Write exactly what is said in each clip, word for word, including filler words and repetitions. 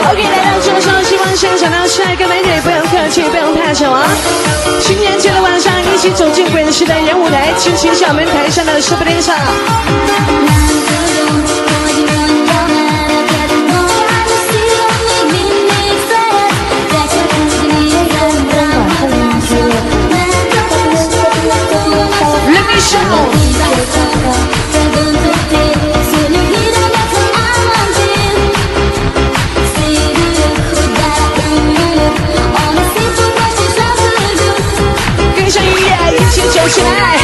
OK， 来到这时候，希望现场的帅哥美女不用客气，不用太久啊！情人节的晚上，一起走进滚石的演舞台，支持小门台上的师傅练唱。Let me show。走起来！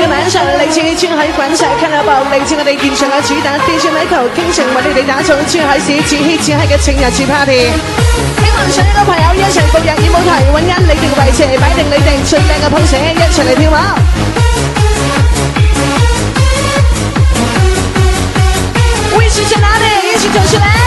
嘅晚上，嚟自珠海滾石俱樂部，嚟自我哋現場嘅主打 D J Michael， 傾情為你哋打造珠海市自欺自嗨嘅情人節 party。希望上一個朋友一齊步入演舞台，揾緊你哋嘅位置，擺定你哋最靚嘅 pose， 一齊嚟跳舞。位置在哪裡？一起走出來。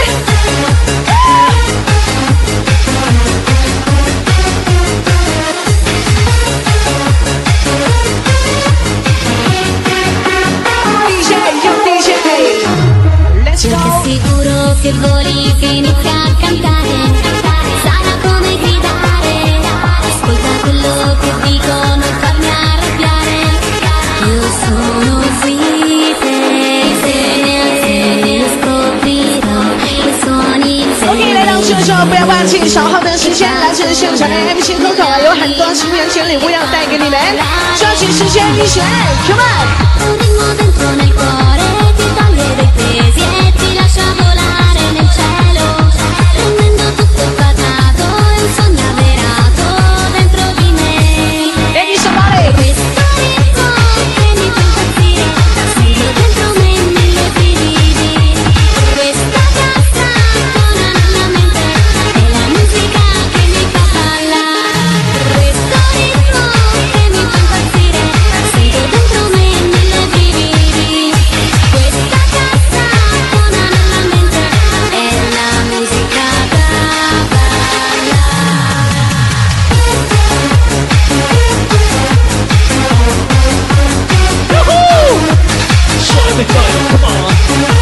Sicuro che voli che inizia a cantare, sarà come gridare, ascolta quello che dicono e farmi arrabbiare. Io sono qui per te, scoprirò i suoni. OK， 来到这时候不要忘记，稍后的时间来自现场的 M C Coco 有很多情人节礼物要带给你们，抓紧时间一起来 ，Come on！ Pesi e ti lascia volare nel cielo, rendendo tutto quadrato e un sogno avverato dentro di me. E mi sto male. Questo ritmo che mi fa impazzire, sento dentro me mille brividi. Questa cassa suona nella mente, è la musica che mi fa ballare. Questo ritmo che mi fa impazzire, sento dentro me mille brividi. Questa Come on.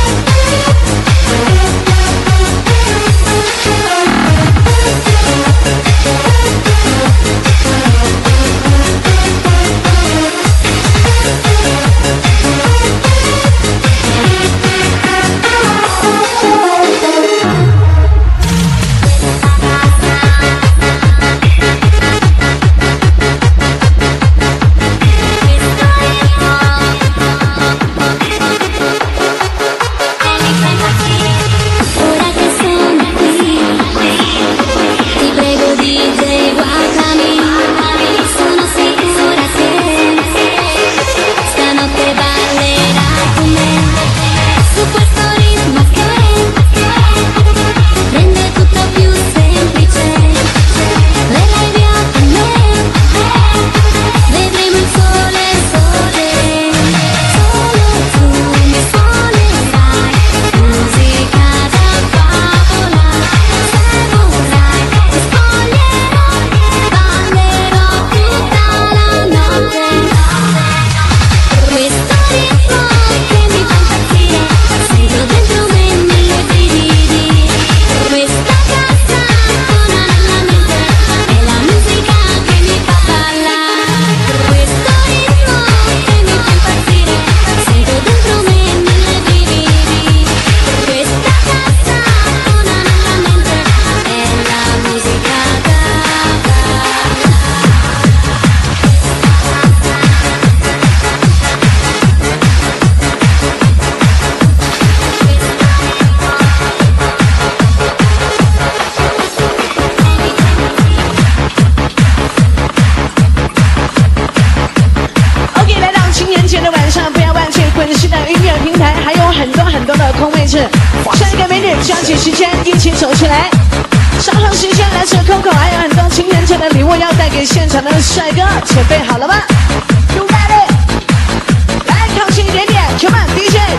下一个美女，抓紧时间一起走起来。稍后时间来自 Coco， 还有很多情人节的礼物要带给现场的帅哥，准备好了吗 ？You ready？ 来，靠近一点点 ，Come on D J。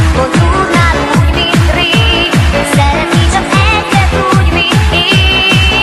Serem mi, že ete buď mi.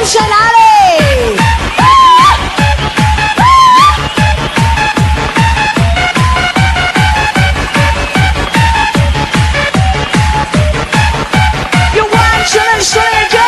在哪里？有完整的说一个。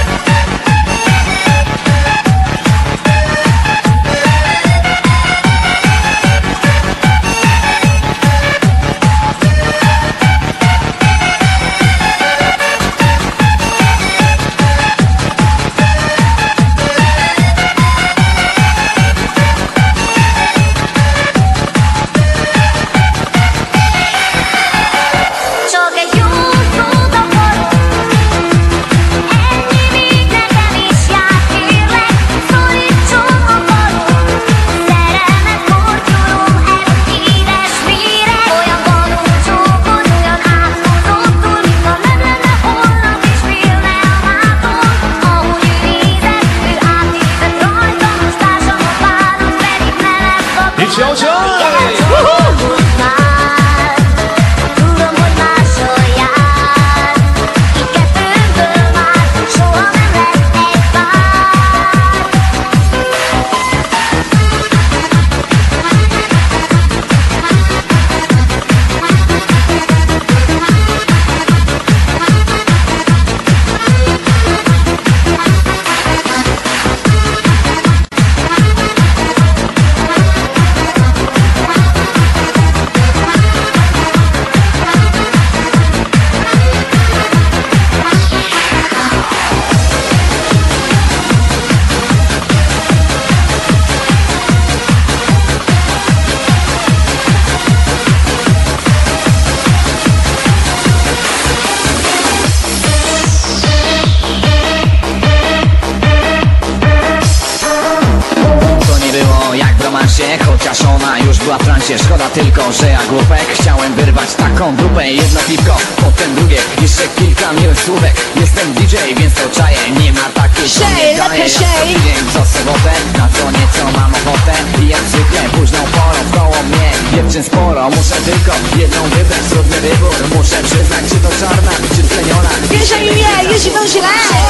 Chociaż ona już była w transie, szkoda tylko, że ja głupek chciałem wyrwać taką dupę. Jedno piwko, potem drugie, jeszcze kilka miłych słówek. Jestem D J, więc to czaję, nie ma takiej co nie daje. Ja co tydzień, co sobotę, na co nieco mam ochotę. I jak zwykle późną porą w koło mnie dziewczyn sporo. Muszę tylko jedną wybrać, trudny wybór. Muszę przyznać, czy to czarna, czy tleniona. Pierwsze imię, jeśli to źle.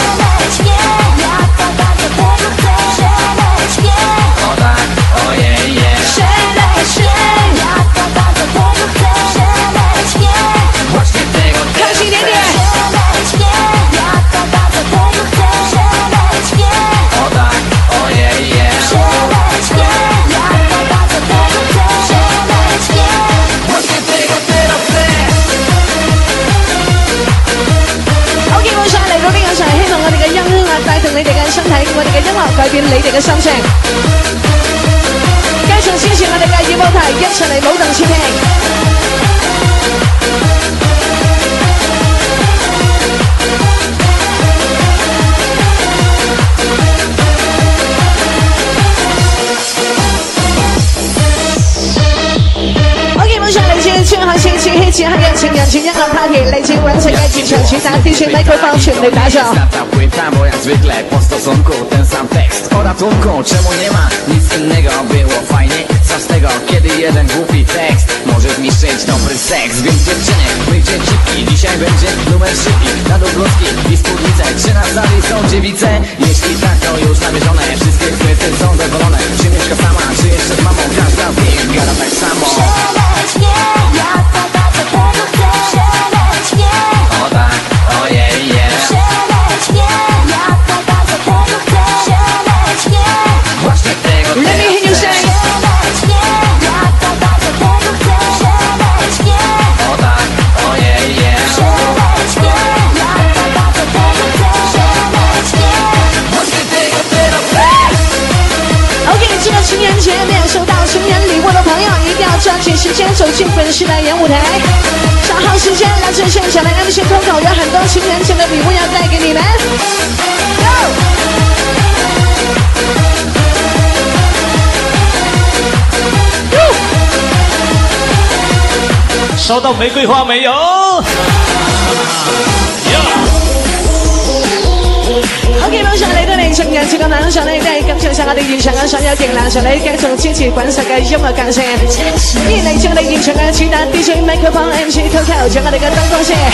O tak, ojej, je. Właśnie tego Każdy nie wie. O tak, ojej, je. Właśnie tego teraz chcę. OK， 冇晒嚟到呢個就係希望我哋嘅音響啊，帶動你哋嘅身體，我哋嘅音樂改變你哋嘅心情。繼續支持我哋嘅熱舞台，一齊嚟舞動前行。OK， 冇晒嚟自最後四次希此刻嘅情人節音樂 party， 嚟自揾食嘅現場主打 D J Microphone 全力打造。 Starta płyta, bo jak zwykle po stosunku ten sam tekst o ratunku, czemu nie ma nic innego, było fajnie. Co z tego, kiedy jeden głupi tekst może zniszczyć dobry seks. Więc dziewczyny, wyjdzie cipki, dzisiaj będzie numer szybki. Na dubluski i spódnice, czy na sali są dziewice? Jeśli tak, to już namierzone, wszystkie chwyty są dowolone. Czy mieszka sama, czy jeszcze z mamą, każda z nich gada tak samo. O tak, ojej, je. Właśnie tego Let me hear you say. O tak, ojej, je. Właśnie tego teraz chcę. OK， 这个情人节没有收到情人礼物的朋友，一定要抓紧时间走进本市的演舞台。稍后时间来自现场的 M C Coco 有很多情人节的礼物要带给你们。Go！ 收到玫瑰花没有？ OK， 冇上嚟到嚟情人節嘅晚上咧，都係感謝晒我哋現場嘅所有型男上嚟繼續支持滾石嘅音樂界聲。依然嚟自我哋現場嘅主打 D J Microphone M C Coco， 將我哋嘅燈光師。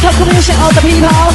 top music of the people.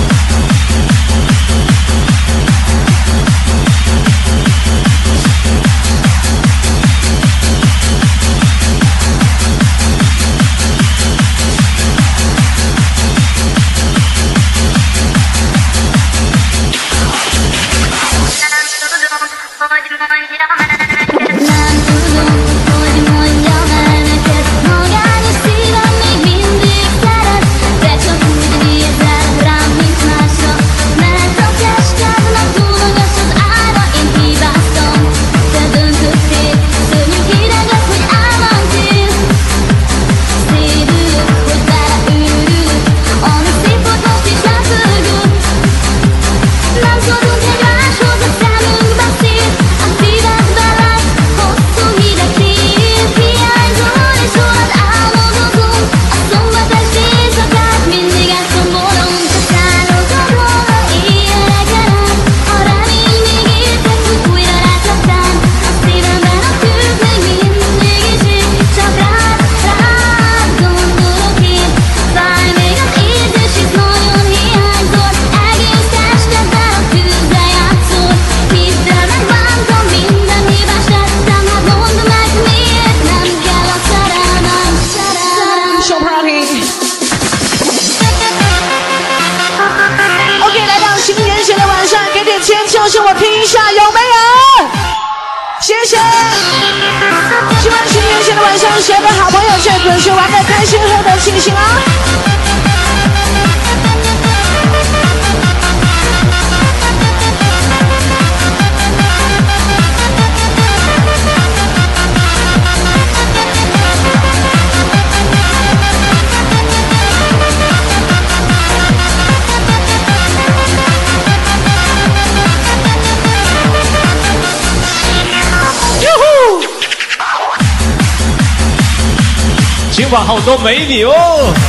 今晚好多美女哦，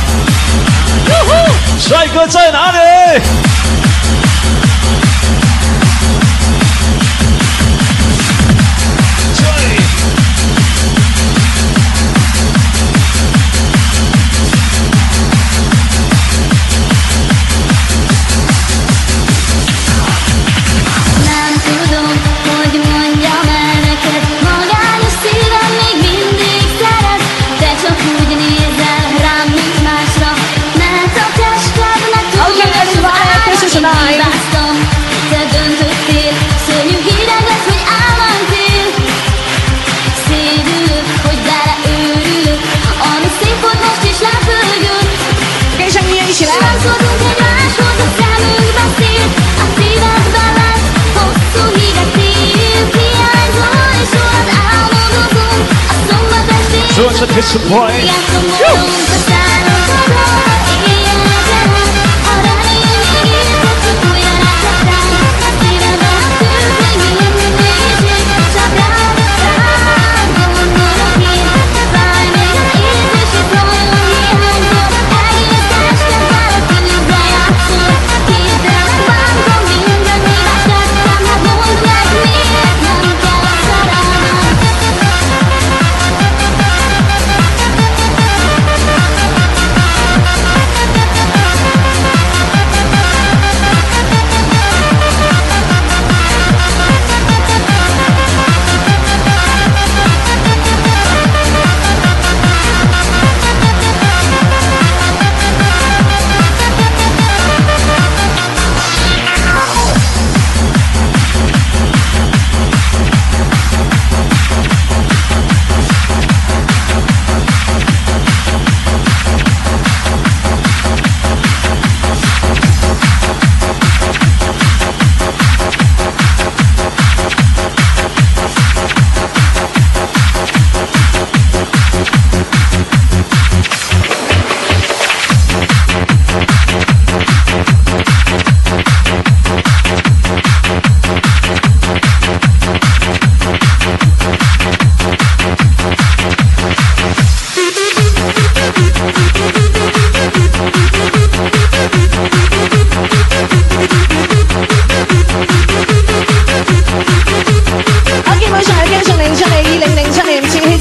帅哥在哪里？It's a boy.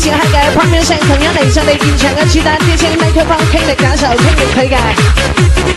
Pop Music 同樣嚟上你現場嘅主打 D J 麥克風傾力打手傾力推介。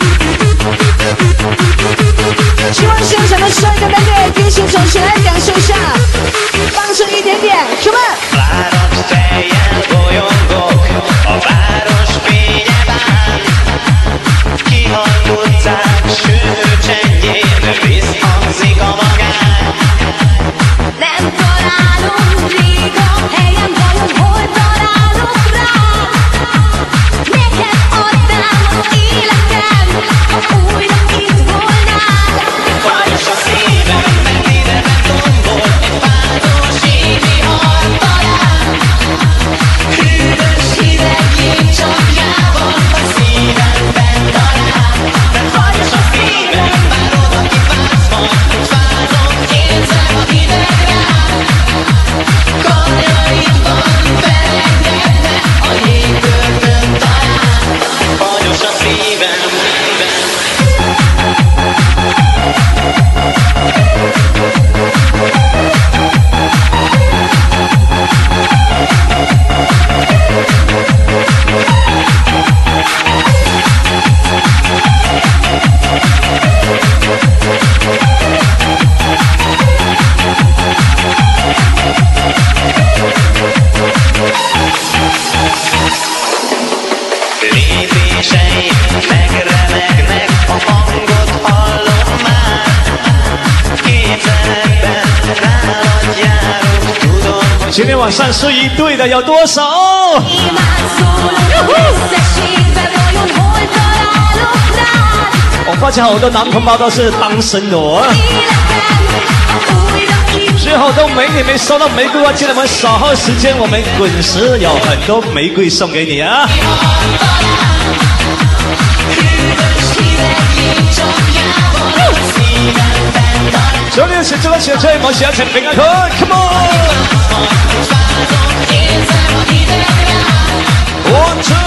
希望现场的帅哥美女一起走起来，感受一下，放松一点点 ，Come on！ Város fejjel bolyongok a város fényében, kihalt utcák sűrű csendjén visszhangzik a magány. Nem találunk rég a helyen, vajon hol találok rád? Neked adnám az életem, ha újra itt volnál. Fagyos a szívem, mert ideben tombol egy város éjvihar talán. Hűvös hideg jégcsapjában a szívemben talál. Mert fagyos a szívem, bár oda kifáz majd, hogy fázom, érzem a hideg rád. Karjaidban felegredne a jégbörtön talán. Fagyos a szívem. Lépéseim megremegnek, a hangot hallom már. Képzeletben nálad járok, tudom, hogy 今天晚上是一对的有多少？ Imád szólok összességbe, vajon hol találok rád? 我发现好多男同胞都是单身的哦。 Életem, ha újra itt 所以好多美女没收到玫瑰花，记得我们稍后时间我们滚石有很多玫瑰送给你啊！ 所有请这个选择我想请平安可 ，Come on！ One two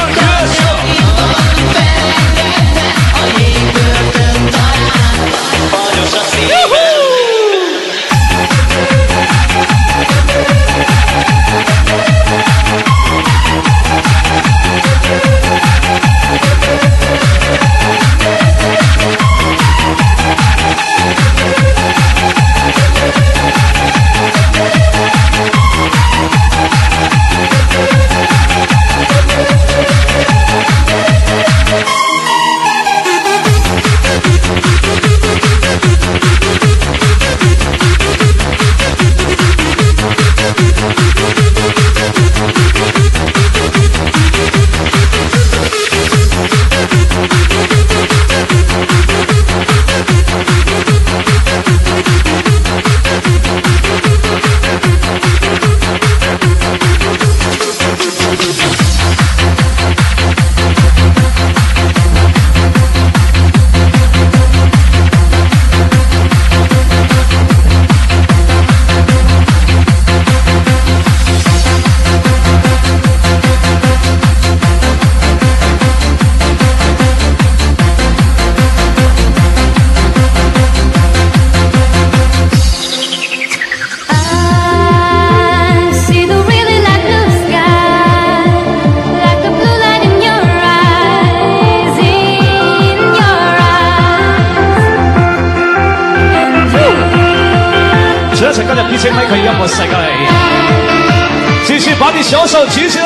小手举起来，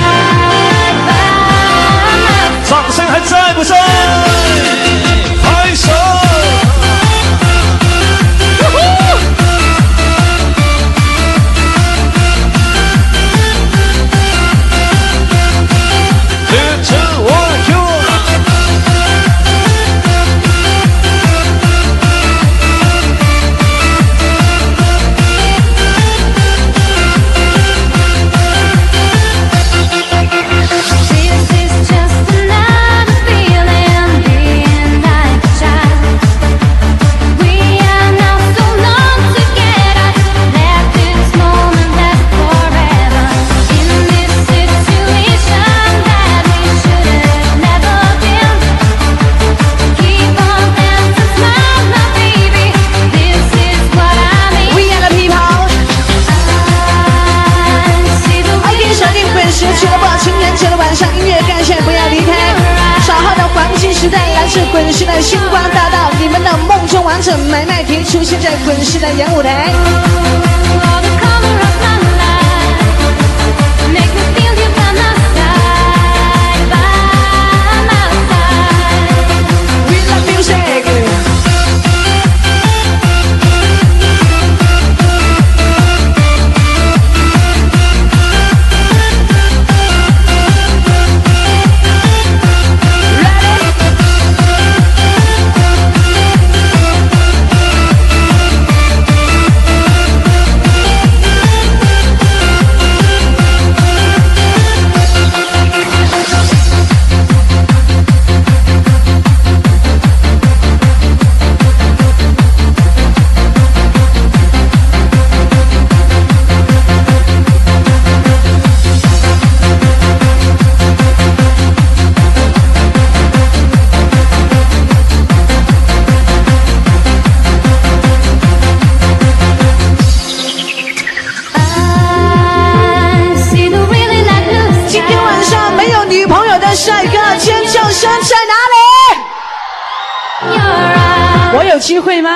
掌声还在不在？拍手！支持我哟！ This is just another feeling, being like a child. 自滚石的星光大道，你们的梦中王者买卖婷出现在滚石的演舞台。有机会吗？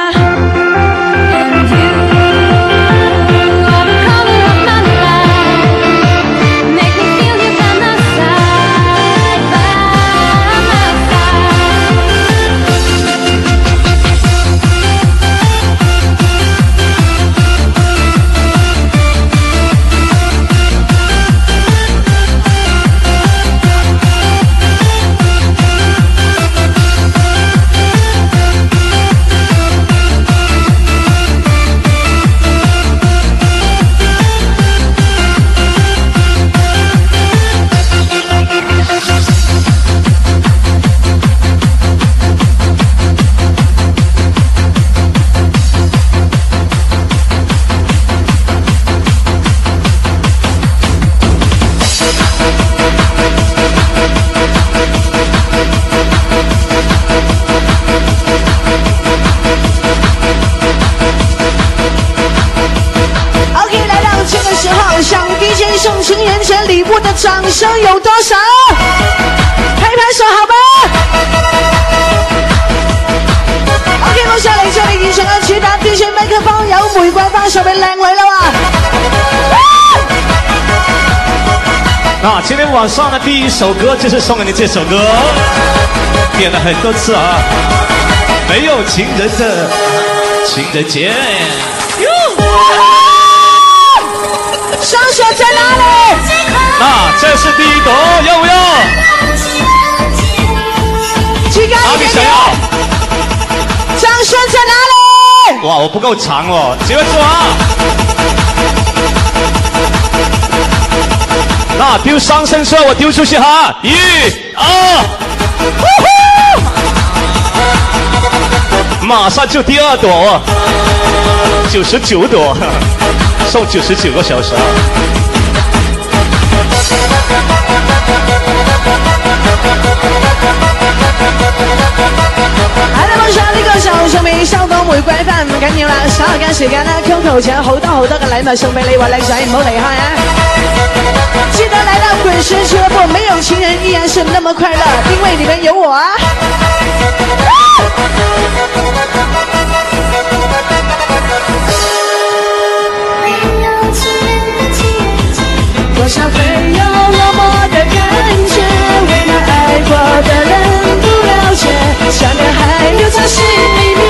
送情人节礼物的掌声有多少？拍拍手好吗 ？OK， 落下嚟將你現場嘅主打 D J 麥克風有玫瑰花送俾靚女啦嘛！ 那今天晚上的第一首歌就是送给你这首歌，点了很多次啊，没有情人的情人节。 双手在哪里？ 啊，这是第一朵，要不要？ 举高一点点。掌声在哪里？ 哇，我不够长哦，几位坐啊！那丢双生摔，我丢出去哈！一、二，马上就第二朵哦，九十九朵。送九十九个小时啊！ 係啦，冇錯，呢個就送俾收到玫瑰花唔緊要啦，稍後間時間啦 ，Coco 仲有好多好多嘅禮物送俾你，話靚仔唔好離開啊！記得來到滾石俱樂部，沒有情人依然是那麼快樂，因為裡面有我啊！多少会有落寞的感觉，为那爱过的人不了解，想念还留在心里面。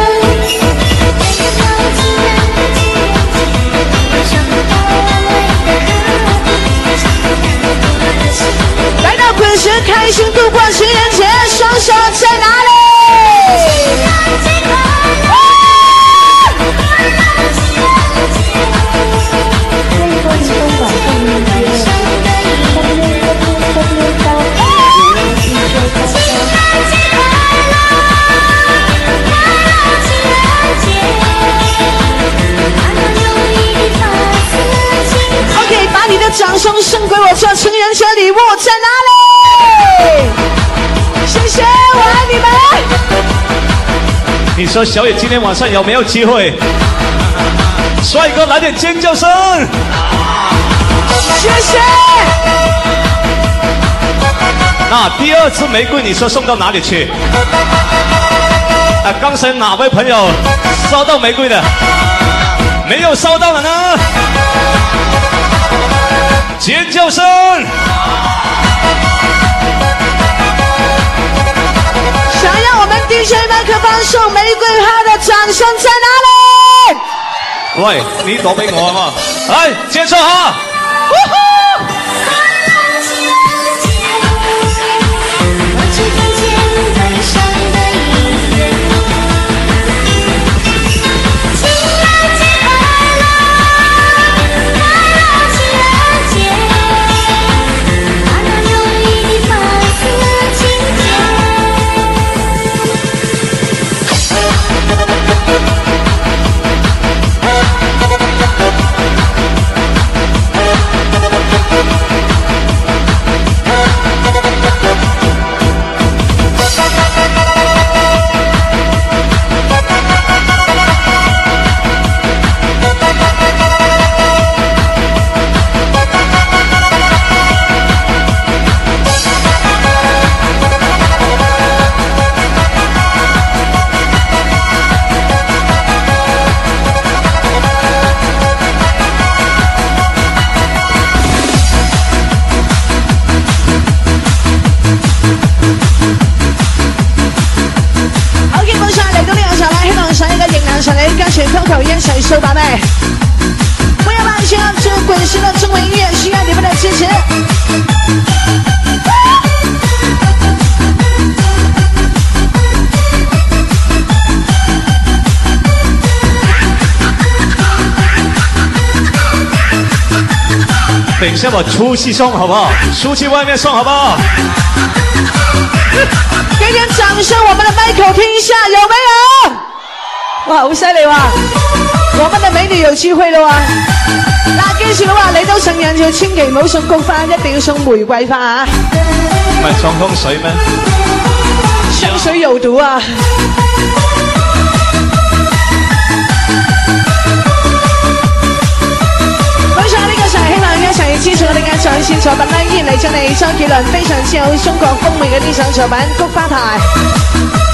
来到滚石，开心度过情人节，双手在哪里？OK， 把你的掌声送给我做情人节礼物，在哪里？谢谢，我爱你们。 你说小野今天晚上有没有机会？帅哥来点尖叫声！ 谢谢。 那第二支玫瑰，你说送到哪里去？啊，刚才哪位朋友收到玫瑰的？没有收到的呢？尖叫声！ 想要我们 D J 麦克风送玫瑰花的掌声在哪里？ 喂，你攞俾我啊嘛！来，接受哈！ Coco 一起收把妹，不要忘记了，这滚石的中文音乐需要你们的支持。 等一下我出去送好不好？出去外面送好不好？ 给点掌声，我们的麦口听一下，有没有？哇，好犀利哇！我們嘅美女有機會啦喎！嗱，記住啦喎，嚟到成人就千祈唔好送菊花，一定要送玫瑰花啊！ 唔係送風水咩？ 香水有毒啊！冇錯，呢個就係希望一齊支持我哋嘅在線作品啦！依然嚟自你周杰倫非常之有中國風味嘅呢首作品《菊花台》。